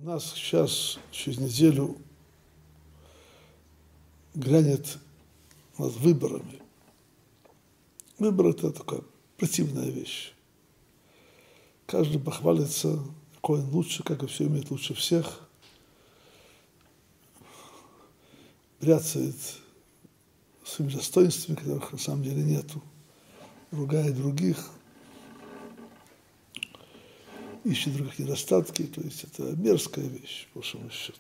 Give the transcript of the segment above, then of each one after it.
нас сейчас, через неделю, грянет над выборами. Выбор – это такая противная вещь. Каждый похвалится, какой он лучше, как он все умеет лучше всех. Бряцает своими достоинствами, которых на самом деле нету. Ругает других. Ищет других недостатки. То есть это мерзкая вещь, по большому счету.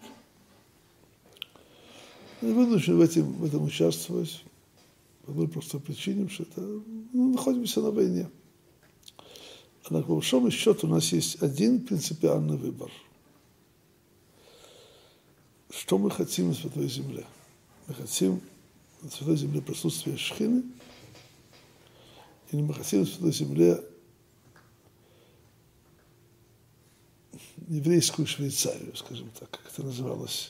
И вынужден в этом участвовать по одной простой причине, что это, находимся на войне. Однако, по большому счету, у нас есть один принципиальный выбор. Что мы хотим на Святой Земле? Мы хотим на Святой Земле присутствия Шхины, или мы хотим на Святой Земле еврейскую Швейцарию, скажем так, как это называлось.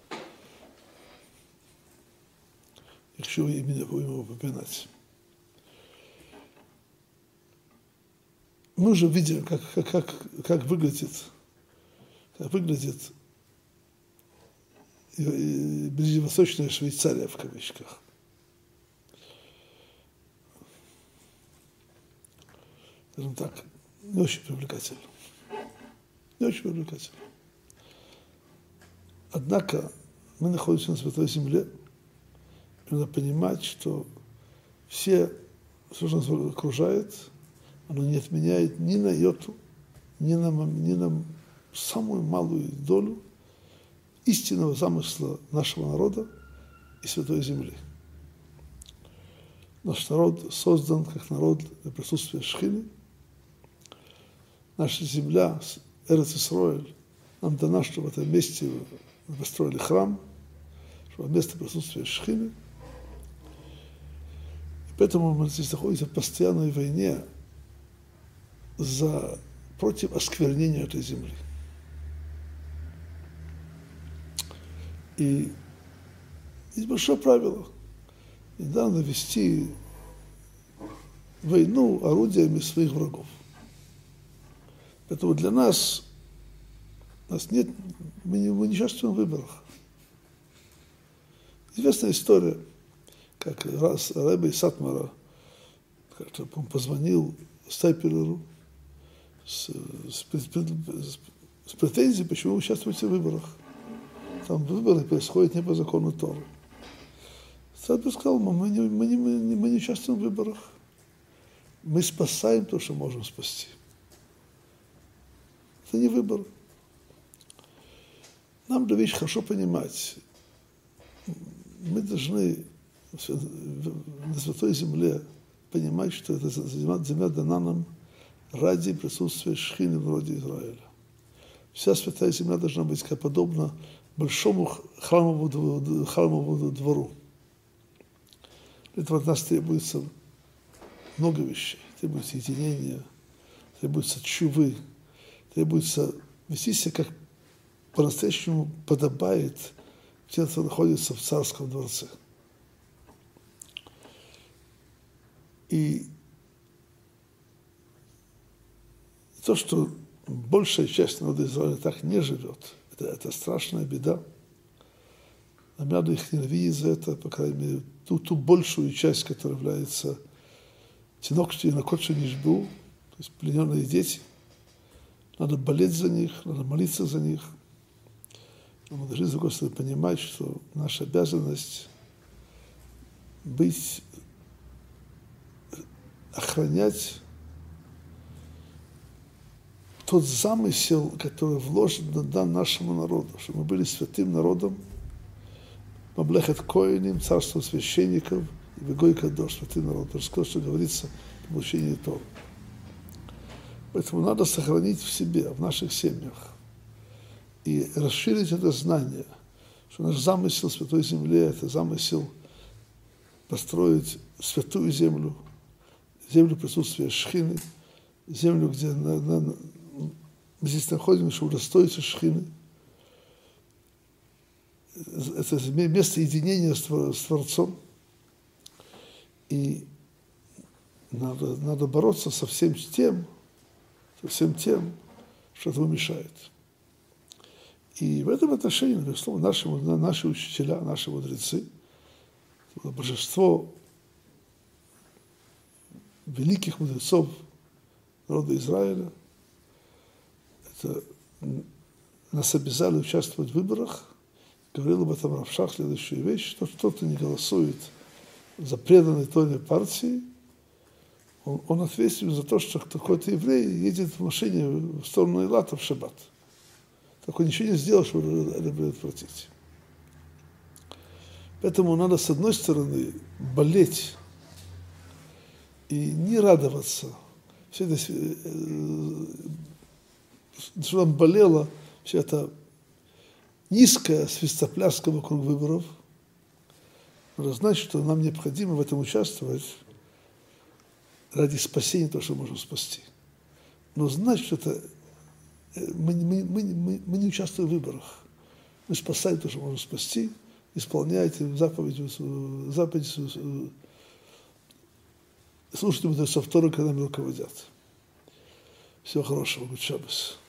Еще именно будем его упоминать. Мы уже видим, как выглядит ближневосточная Швейцария в кавычках. Скажем так, не очень привлекательно. Не очень привлекательно. Однако мы находимся на Святой Земле, и надо понимать, что все, что нас окружает, оно не отменяет ни на йоту, ни на самую малую долю истинного замысла нашего народа и Святой Земли. Наш народ создан как народ для присутствия Шхины. Наша земля, Эрец Исроэль, нам дана, чтобы в этом месте мы построили храм, чтобы место присутствия Шхины. И поэтому мы здесь находимся в постоянной войне против осквернения этой земли. И есть большое правило. Недавно вести войну орудиями своих врагов. Поэтому для нас нет, мы не участвуем в выборах. Известная история, как раз Ребе Сатмара как-то позвонил Стайпелеру с претензией, почему вы участвуете в выборах. Там выборы происходят не по закону Торы. Стайпелер сказал, мы не участвуем в выборах. Мы спасаем то, что можем спасти. Это не выбор. Нам надо вещь хорошо понимать. Мы должны на Святой Земле понимать, что эта земля дана нам ради присутствия Шхины вроде Израиля. Вся Святая Земля должна быть подобна большому храмовому двору. Для этого от нас требуется много вещей. Требуется единение, требуется чувы, требуется вести себя, как по-настоящему подобает тем, кто находится в царском дворце. И то, что большая часть народа Израиля так не живет, это страшная беда. Нам надо их ненавидеть за это, по крайней мере, ту большую часть, которая является тинокшти и накотши нишбу, то есть плененные дети. Надо болеть за них, надо молиться за них. Но мы должны, с другой стороны, понимать, что наша обязанность охранять тот замысел, который вложен дан нашему народу, чтобы мы были святым народом, мамлехет коэним, царство священников, и вегой кадош, святый народ. То, что говорится в получении Торы. Поэтому надо сохранить в себе, в наших семьях, и расширить это знание, что наш замысел в Святой Земле – это замысел построить святую землю, землю присутствия Шхины, землю, где мы здесь находимся, чтобы удостоиться Шхины. Это место единения с Творцом. И надо бороться со всем тем, что этому мешает. И в этом отношении, безусловно, наши учителя, наши мудрецы, божество великих мудрецов народа Израиля, это нас обязали участвовать в выборах. Говорил об этом Рав Шах следующую вещь, что кто-то не голосует за преданной Торе партии, он ответственен за то, что какой-то еврей едет в машине в сторону Эйлата в шаббат. Так он ничего не сделал, чтобы это предотвратить. Поэтому надо, с одной стороны, болеть и не радоваться. Все это, что нам болело, все это низкая свистопляска вокруг выборов. Надо знать, что нам необходимо в этом участвовать ради спасения того, что мы можем спасти. Но знать, что это мы не участвуем в выборах. Мы спасаем то, что можем спасти, исполняйте заповеди, слушайте мудрецов Торы, когда нами руководят. Всего хорошего, гуд шаббас.